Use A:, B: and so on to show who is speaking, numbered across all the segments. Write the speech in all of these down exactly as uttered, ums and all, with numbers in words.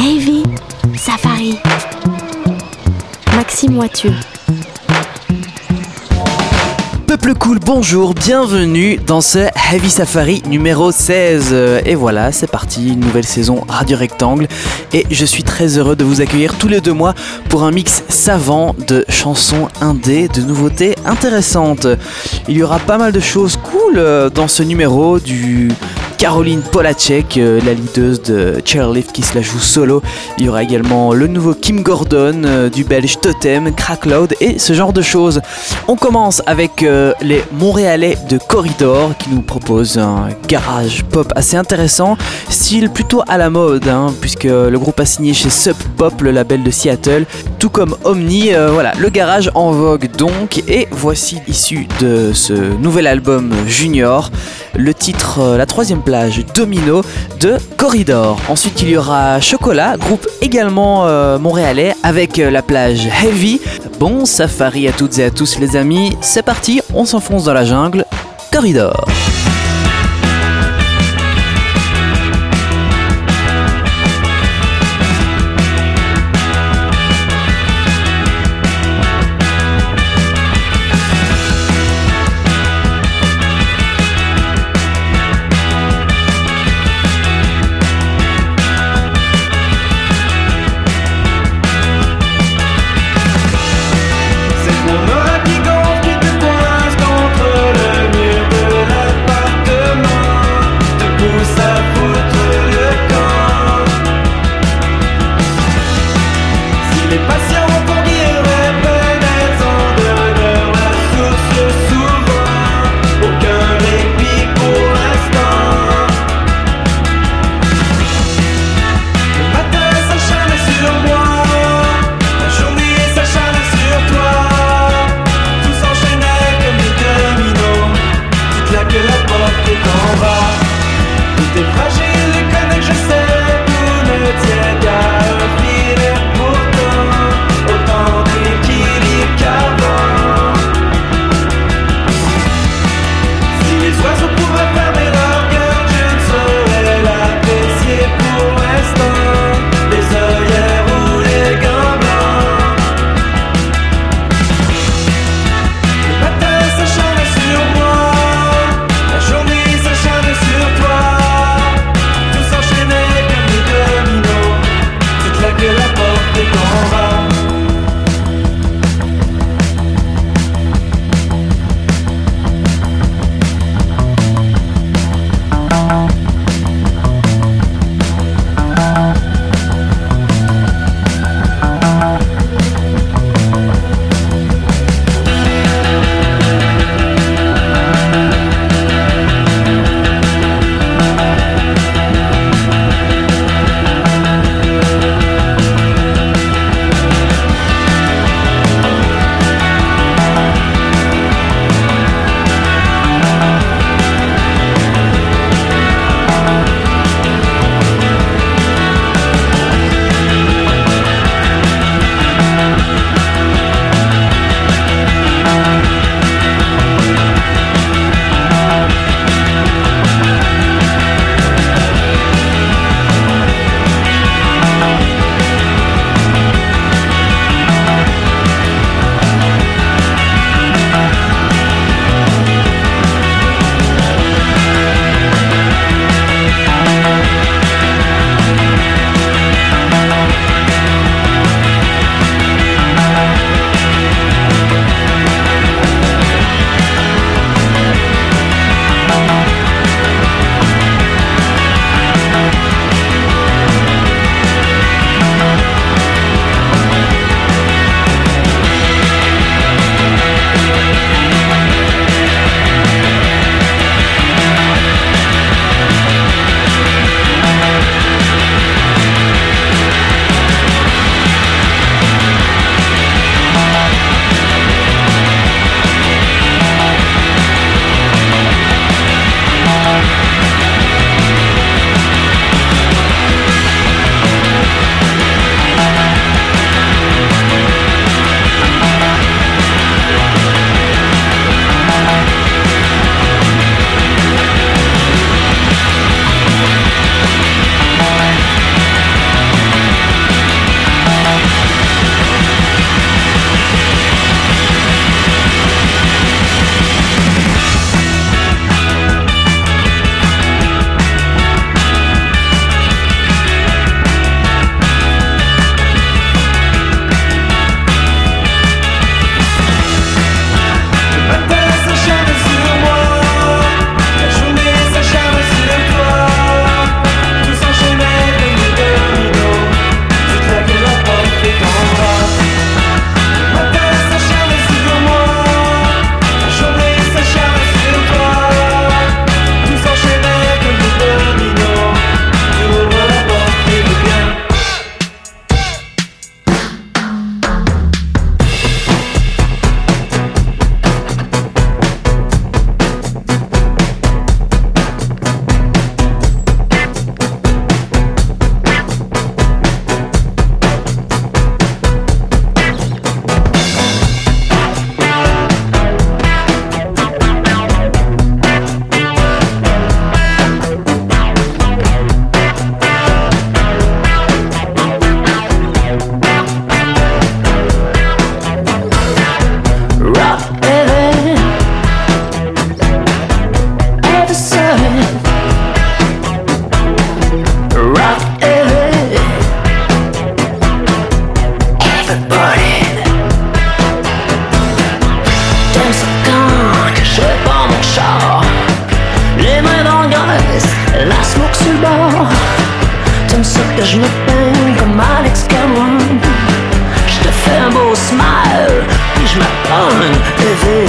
A: Heavy Safari. Maxime Wathieu.
B: Peuple cool, bonjour, bienvenue dans ce Heavy Safari numéro seize. Et voilà, c'est parti, une nouvelle saison Radio Rectangle. Et je suis très heureux de vous accueillir tous les deux mois pour un mix savant de chansons indé, de nouveautés intéressantes. Il y aura pas mal de choses cool dans ce numéro, du Caroline Polacek, la leaduse de Chairlift qui se la joue solo. Il y aura également le nouveau Kim Gordon, du belge Totem, Crackloud et ce genre de choses. On commence avec euh, les Montréalais de Corridor qui nous proposent un garage pop assez intéressant, style plutôt à la mode, hein, puisque le groupe a signé chez Sub Pop, le label de Seattle, tout comme Omni. Euh, voilà, le garage en vogue donc. Et voici issu de ce nouvel album Junior, le titre, euh, la troisième plage Domino de Corridor. Ensuite il y aura Chocolat, groupe également euh, montréalais, avec euh, la plage Heavy. Bon safari à toutes et à tous les amis, c'est parti, on s'enfonce dans la jungle, Corridor.
C: C'est pour nos qui gonfle, qui te coince contre le mur de la que je me peigne comme Alex Cameron. Je te fais un beau smile, puis je m'abonne, bébé.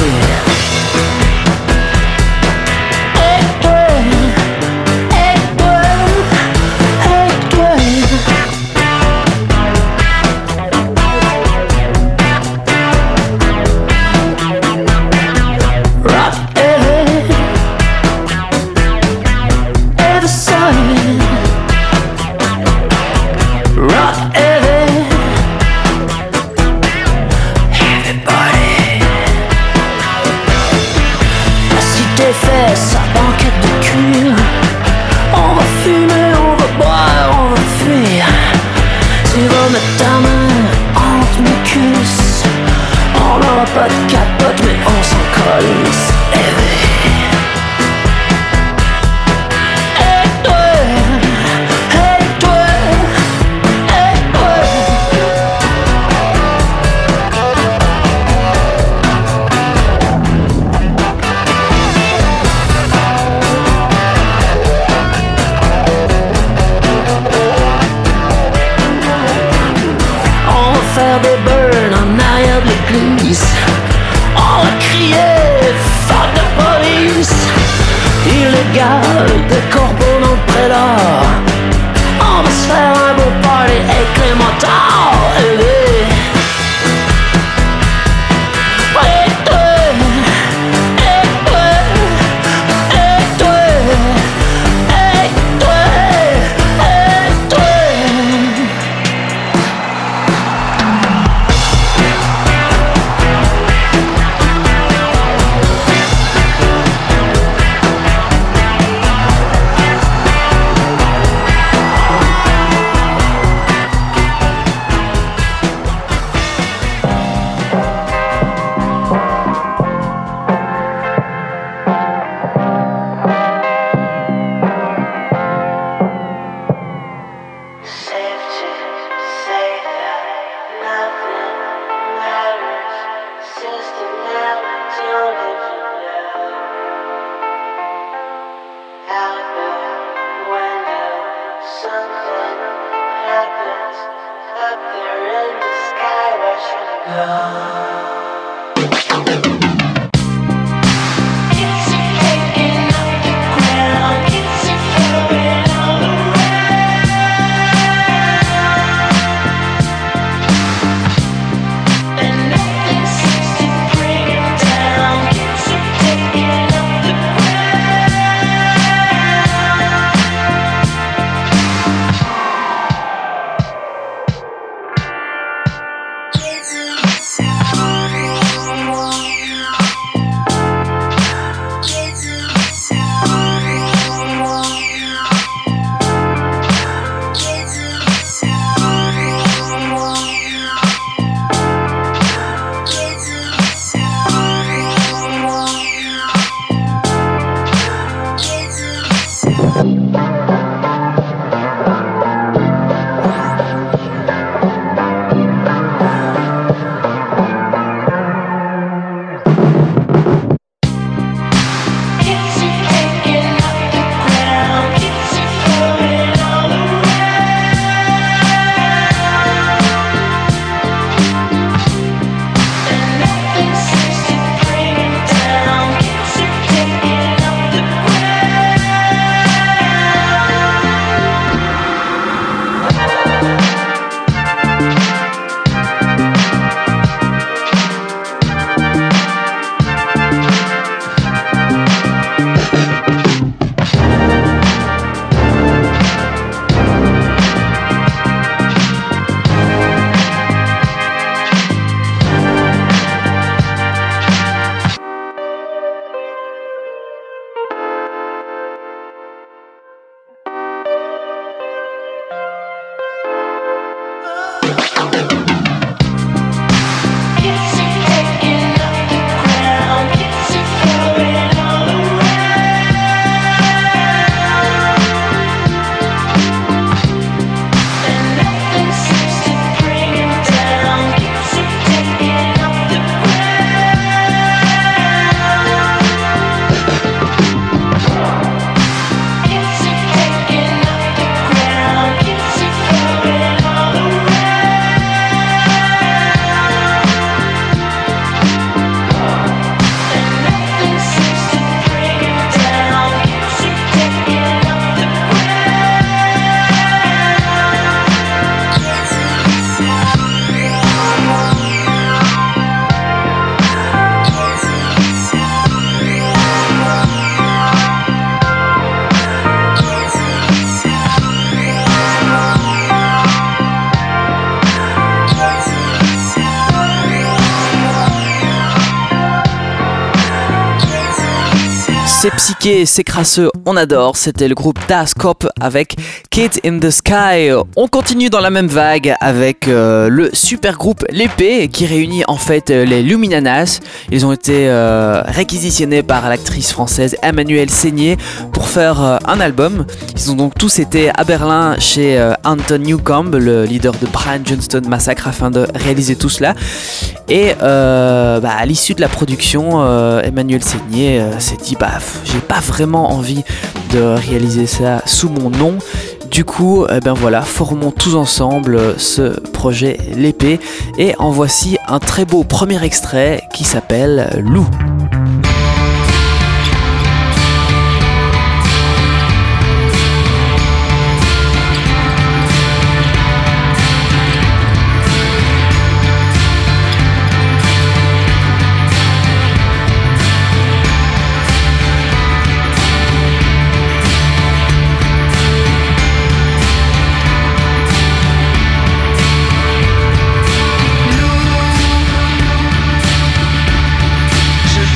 C: Sa banquette de cuir. On va fumer, on va boire, on va fuir. Tu vas mettre ta main entre mes cuisses. On n'aura pas de capote mais on s'en colisse. Faire des burns en arrière de l'église. On va crier fuck the police. Illégal, des corbeaux dans le prélat. On va se faire un beau party avec les motards. Et toi, et toi, et toi, et toi, et toi.
D: Yes.
B: c'est psyché, c'est crasseux, on adore. C'était le groupe Das Cop avec Kid in the Sky. On continue dans la même vague avec euh, le super groupe L'Épée qui réunit en fait les Luminanas. Ils ont été euh, réquisitionnés par l'actrice française Emmanuelle Seigné pour faire euh, un album. Ils ont donc tous été à Berlin chez euh, Anton Newcomb, le leader de Brian Johnston Massacre, afin de réaliser tout cela. Et euh, bah, à l'issue de la production, euh, Emmanuelle Seigné euh, s'est dit bah j'ai pas vraiment envie de réaliser ça sous mon nom. Du coup, eh ben voilà, formons tous ensemble ce projet L'Épée et en voici un très beau premier extrait qui s'appelle Loup.
D: Je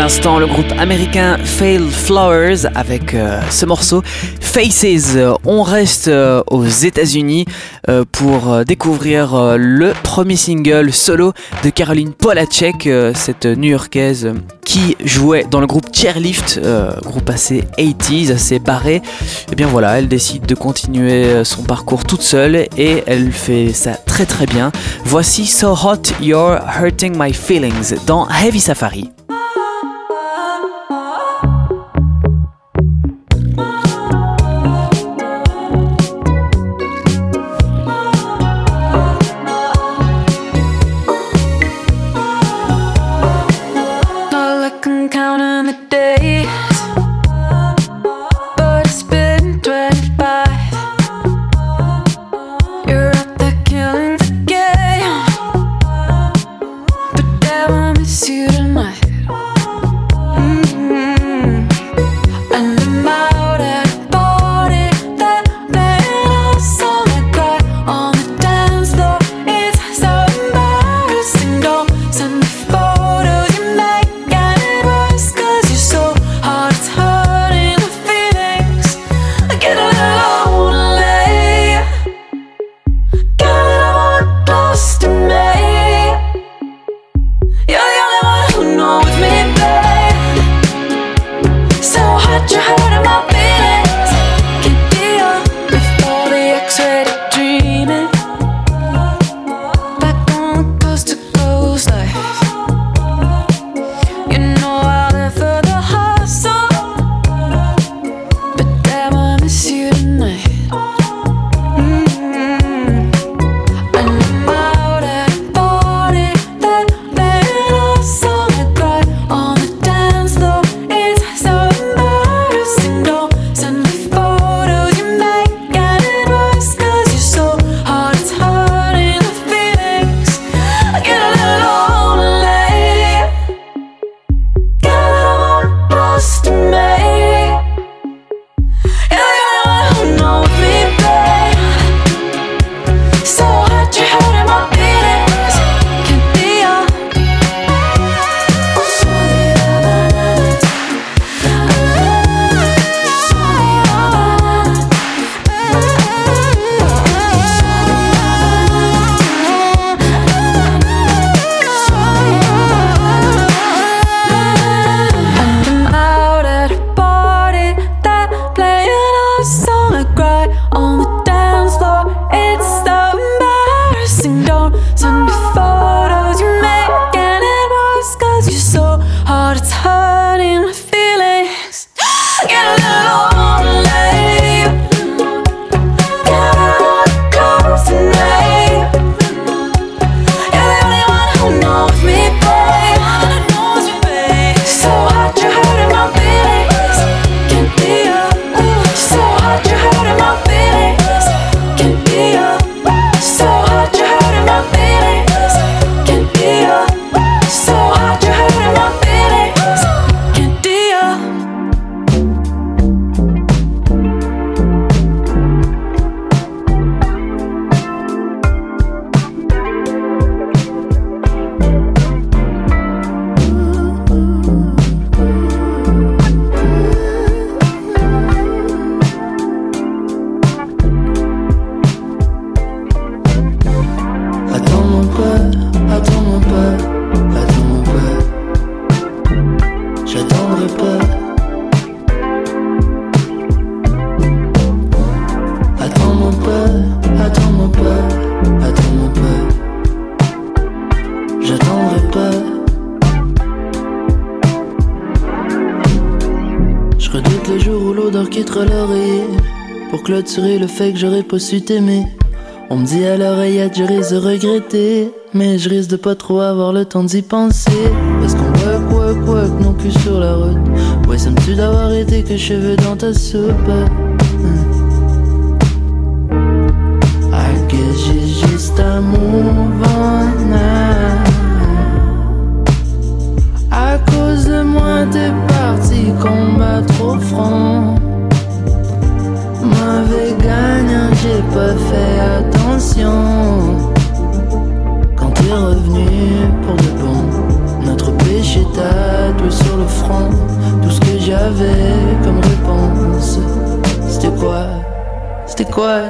B: l'instant le groupe américain Failed Flowers avec euh, ce morceau Faces. On reste euh, aux États-Unis euh, pour euh, découvrir euh, le premier single solo de Caroline Polachek, euh, cette New-Yorkaise euh, qui jouait dans le groupe Chairlift, euh, groupe assez eighties, assez barré. Et bien voilà, elle décide de continuer son parcours toute seule et elle fait ça très très bien. Voici So Hot You're Hurting My Feelings dans Heavy Safari.
D: Clôturer le fait que j'aurais pas su t'aimer. On me dit à l'oreillette je risque de regretter, mais je risque de pas trop avoir le temps d'y penser. Parce qu'on work, work, work non plus sur la route. Ouais, ça me tue d'avoir été que cheveux dans ta soupe. I guess j'ai juste à move on now. À cause de moi t'es parti combattre au front. Mauvais gagnant, j'ai pas fait attention. Quand t'es revenu pour de bon, notre péché tatoué sur le front.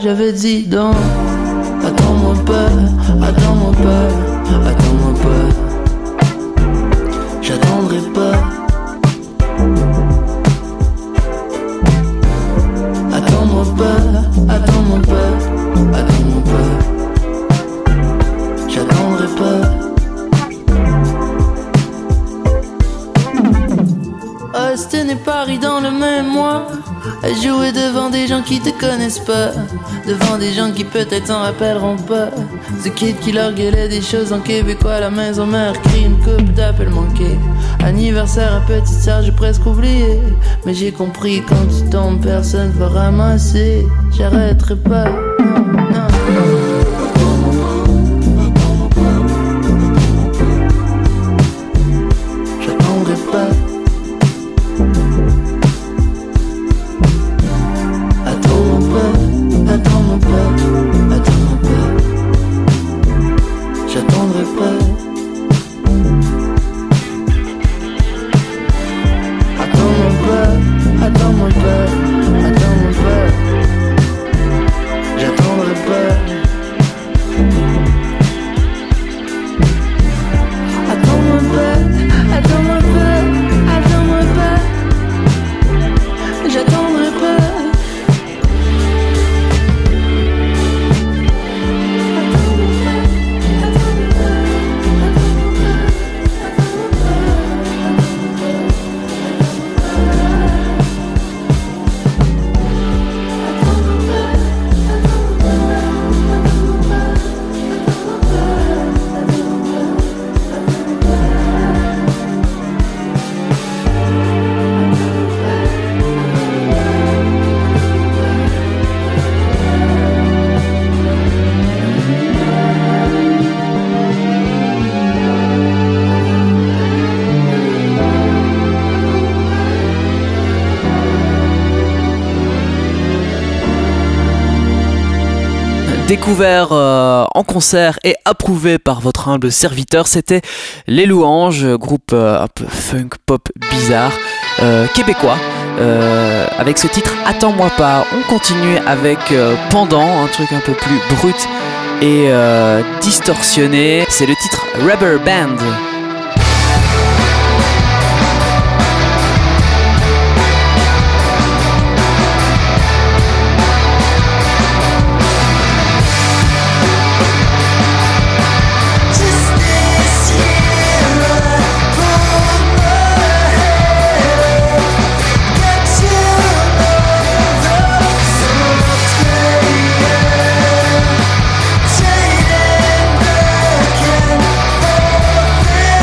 D: j'avais dit donc. Attends-moi pas, attends-moi pas, attends-moi pas. J'attendrai pas. Attends-moi pas, attends-moi pas, attends-moi pas. J'attendrai pas. Austin et Paris dans le même mois, à jouer devant des gens qui te connaissent pas, devant des gens qui peut-être s'en rappelleront pas. Ce kid qui leur gueulait des choses en québécois, la maison mère crie une coupe d'appels manqués. Anniversaire à petite sœur, j'ai presque oublié, mais j'ai compris quand tu tombes, personne va ramasser. J'arrêterai pas, non, non, non. J'attendrai pas. Attends-moi pas, attends-moi pas, j'attendrai pas. Attends-moi pas, attends-moi pas, attends-moi pas, j'attendrai pas. Attends-moi pas, attends-moi pas, attends-moi pas, j'attendrai pas.
B: Découvert euh, en concert et approuvé par votre humble serviteur, c'était Les Louanges, groupe euh, un peu funk pop bizarre, euh, québécois, euh, avec ce titre Attends-moi pas. On continue avec euh, Pendant, un truc un peu plus brut et euh, distorsionné, c'est le titre Rubber Band.
E: Fading back and forth.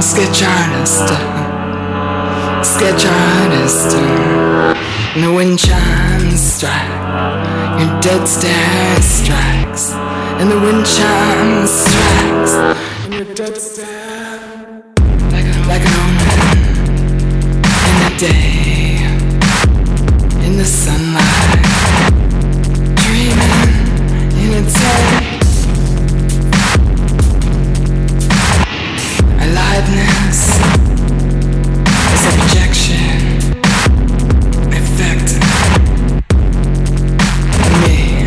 E: sketch artist, sketch artist. And the wind chimes strike, your dead stare strikes. And the wind chimes strikes, and your dead stare like, a, like an omen. In the day, in the sunlight, dreaming in a tent. Aliveness is a projection effect of me.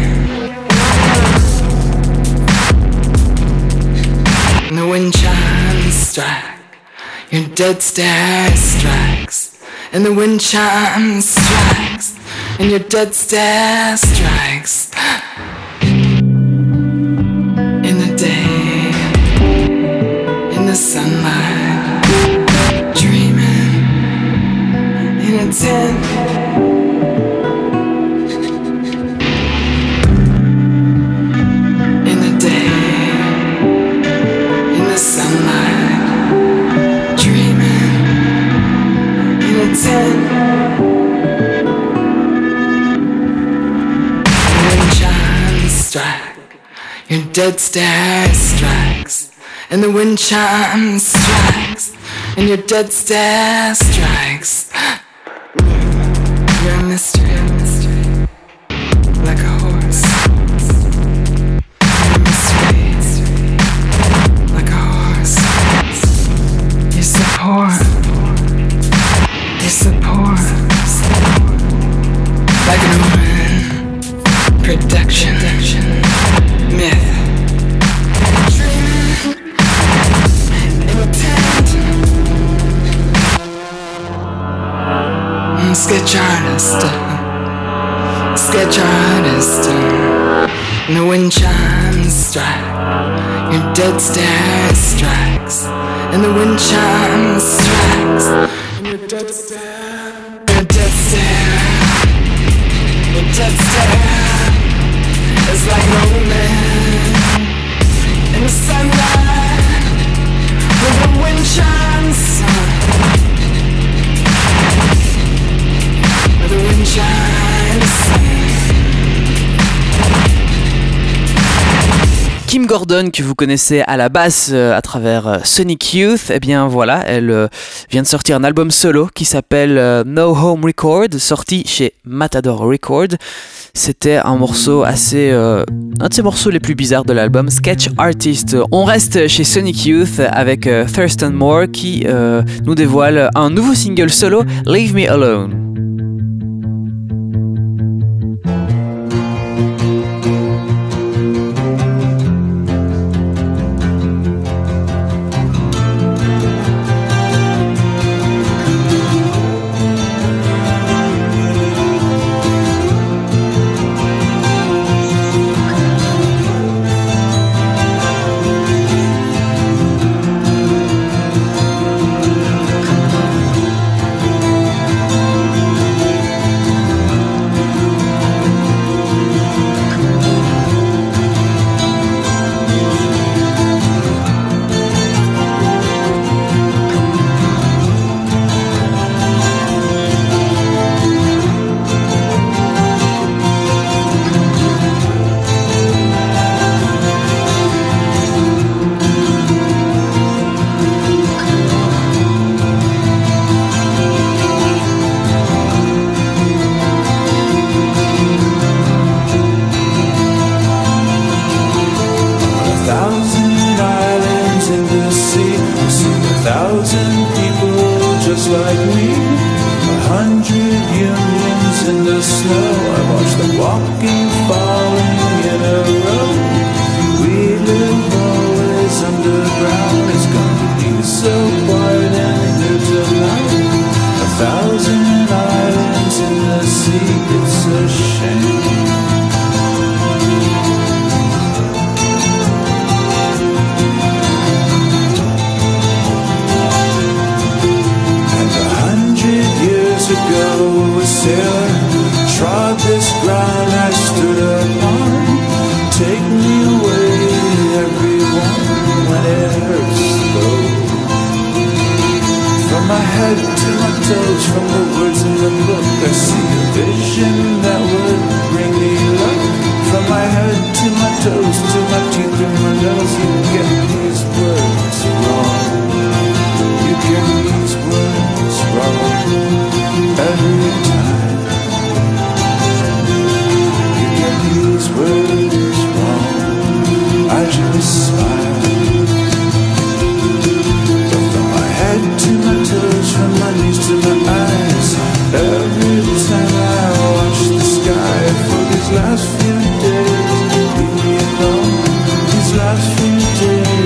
E: And the wind chimes strike, your dead stare strikes. And the wind chimes strikes, and your dead stare strikes. In the day, in the sunlight, dreaming in a tent. In the day, in the sunlight, dreaming in a tent. The wind chimes strike, your dead stare strikes. And the wind chimes strikes, and your dead stare strikes. You're a mystery, a mystery, like a horse. You're a mystery, like a horse. You support, you support, like an omen, production, myth. Sketch artist, sketch artist. And the wind chimes strike, your dead stare strikes. And the wind chimes strikes, and your dead stare, your dead stare, your dead stare is like an omen in the sunlight when the wind chimes. The wind chimes.
B: Kim Gordon, que vous connaissez à la basse euh, à travers euh, Sonic Youth, eh bien voilà, elle euh, vient de sortir un album solo qui s'appelle euh, No Home Record, sorti chez Matador Record. C'était un morceau assez... Euh, un de ses morceaux les plus bizarres de l'album, Sketch Artist. On reste chez Sonic Youth avec euh, Thurston Moore qui euh, nous dévoile un nouveau single solo, Leave Me Alone.
F: Trod head to my toes, from the words in the book I see a vision that would bring me luck. From my head to my toes, to my teeth and my nose, you get these words wrong. You get these words wrong every time. You get these words wrong. I just smile. But from my head to my toes, from my knees to my eyes, every time I watch the sky for these last few days, leave me alone. These last few days.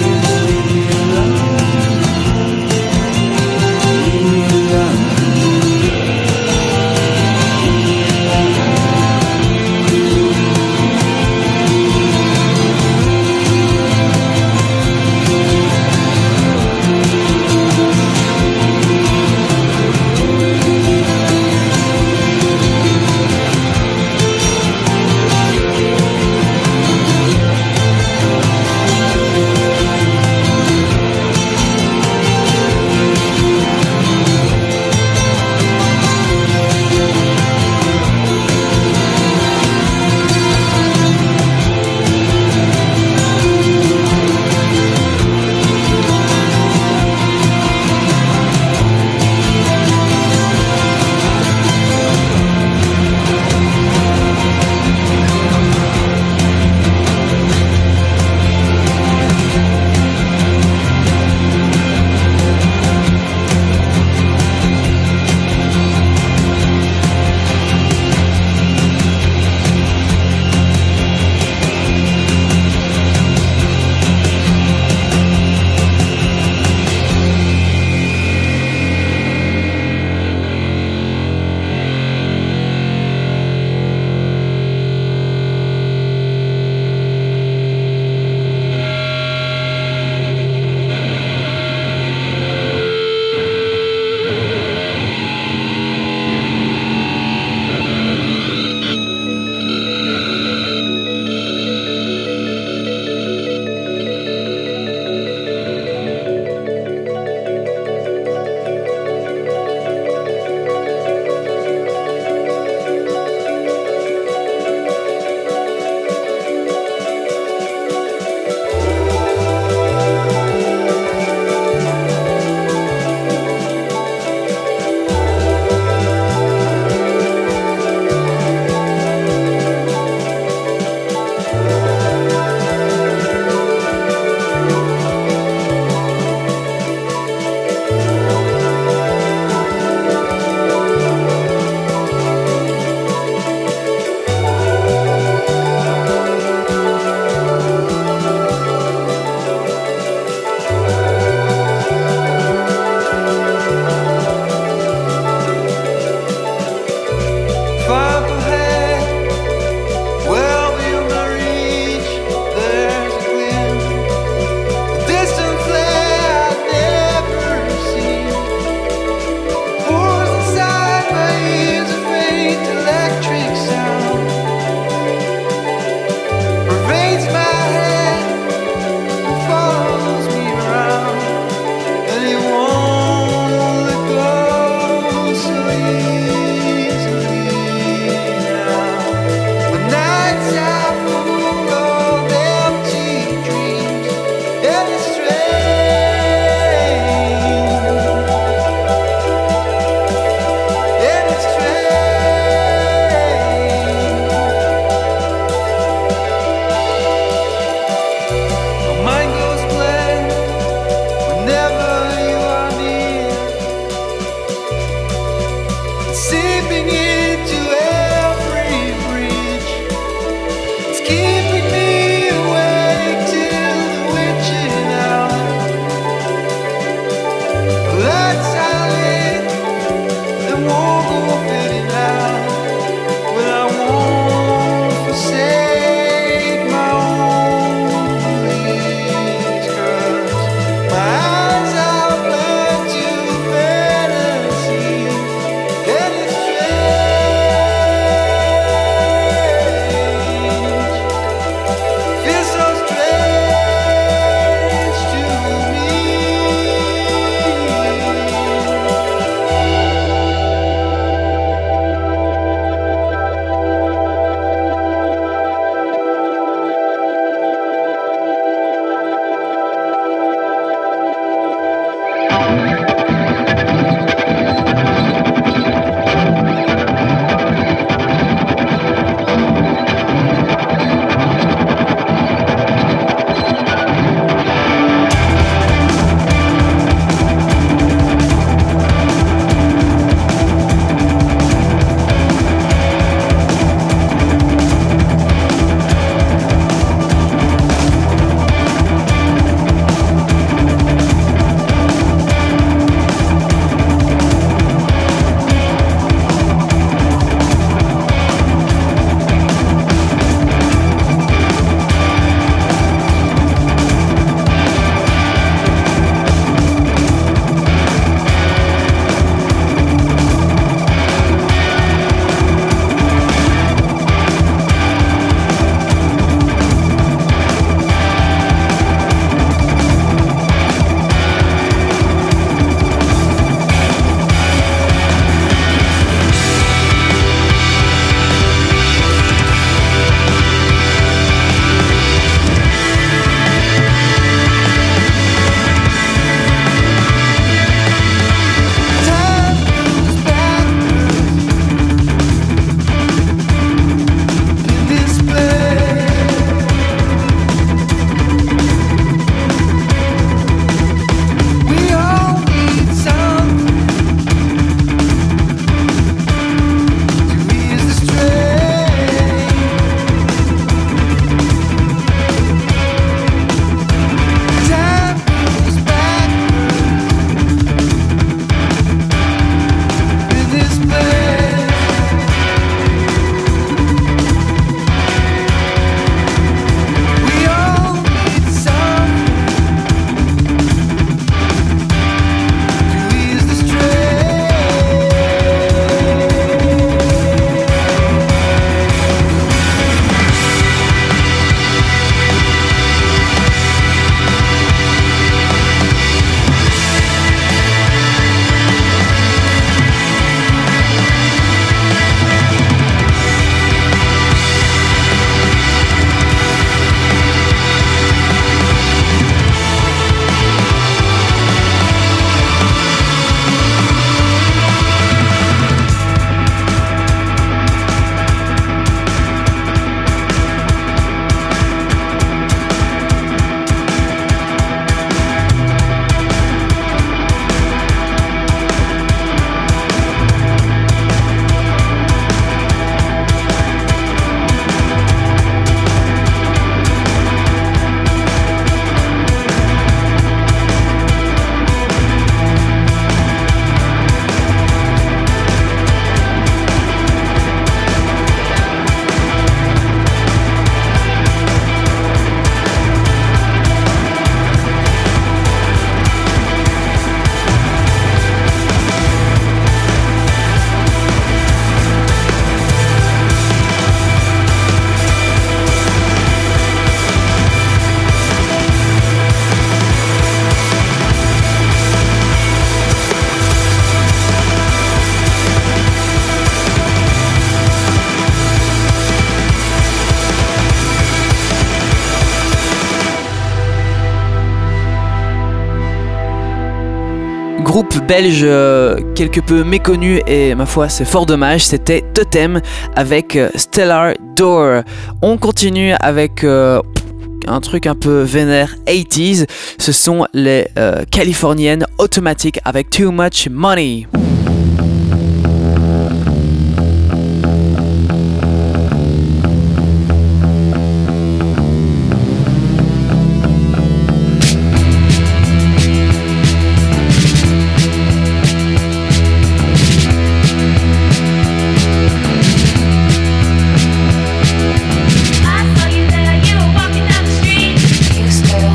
B: Groupe belge euh, quelque peu méconnu et ma foi c'est fort dommage, c'était Totem avec euh, Stellar Door. On continue avec euh, un truc un peu vénère eighties, ce sont les euh, californiennes Automatic avec Too Much Money.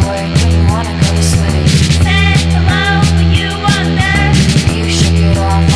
G: You shook it off.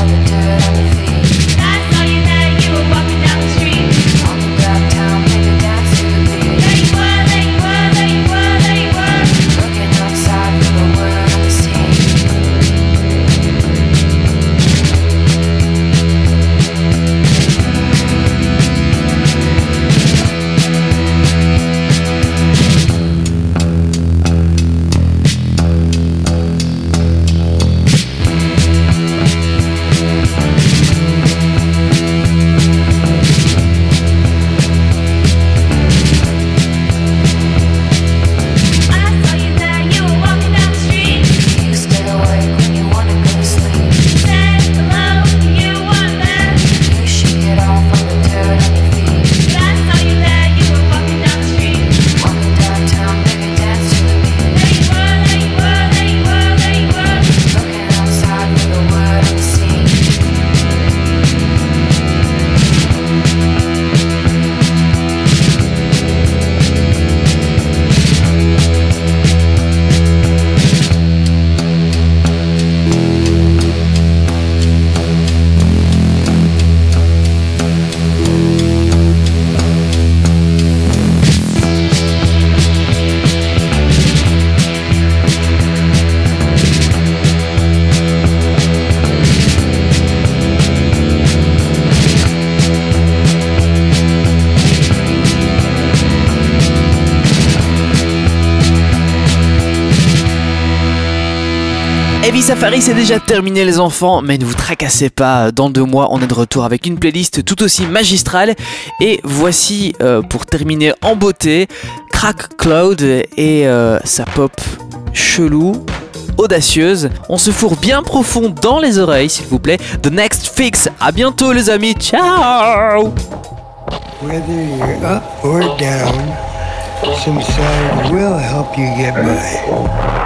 B: Heavy Safari, c'est déjà terminé les enfants, mais ne vous tracassez pas, dans deux mois on est de retour avec une playlist tout aussi magistrale. Et voici, euh, pour terminer en beauté, Crack Cloud et euh, sa pop chelou, audacieuse. On se fourre bien profond dans les oreilles s'il vous plaît. The Next Fix, à bientôt les amis, ciao.
G: Whether you're up or down, some side will help you get by.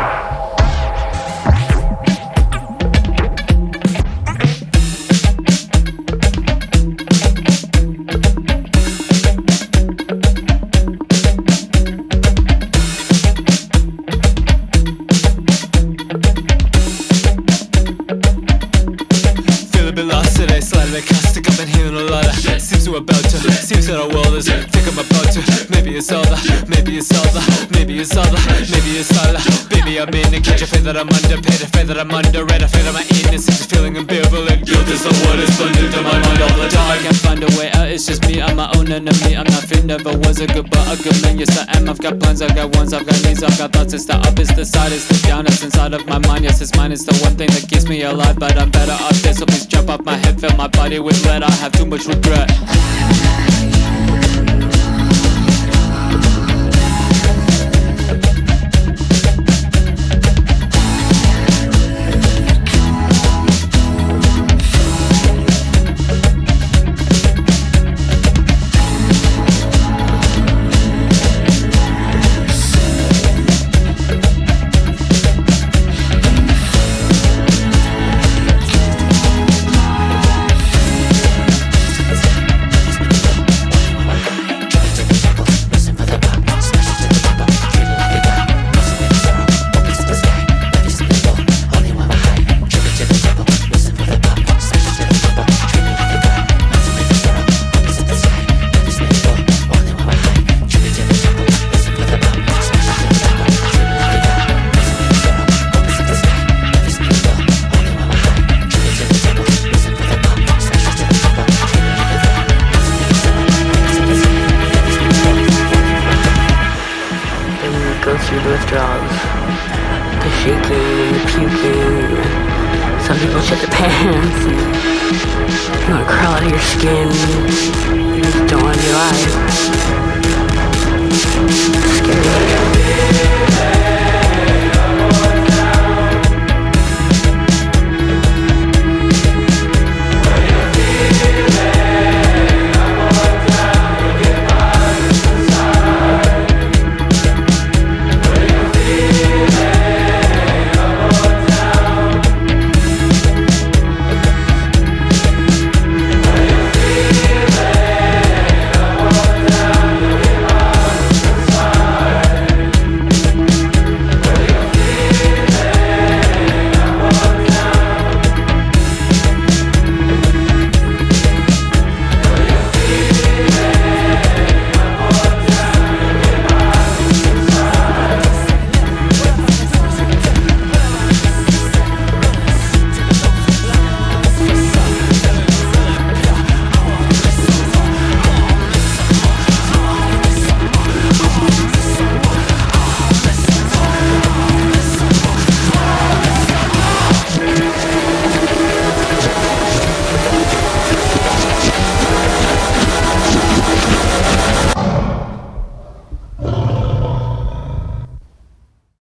H: About to, seems that our world is think I'm about to. Maybe it's all that, maybe it's all that, maybe it's all that, maybe it's all that. Baby, I'm in it, can't you feel that I'm underpaid? I feel that I'm underrated, I feel that my innocence is feeling ambivalent. Guilt is the word that's blended into my mind all the time. I can't find a way out, it's just me, I'm my own enemy. I'm not fit, never was a good, but a good man. Yes, I am, I've got plans, I've got ones, I've got needs, I've got thoughts. It's the up, it's the side, it's the down, it's inside of my mind. Yes, it's mine, it's the one thing that keeps me alive. But I'm better off dead, so please jump off my head, fill my body with lead. I have too much regret.
C: Scary.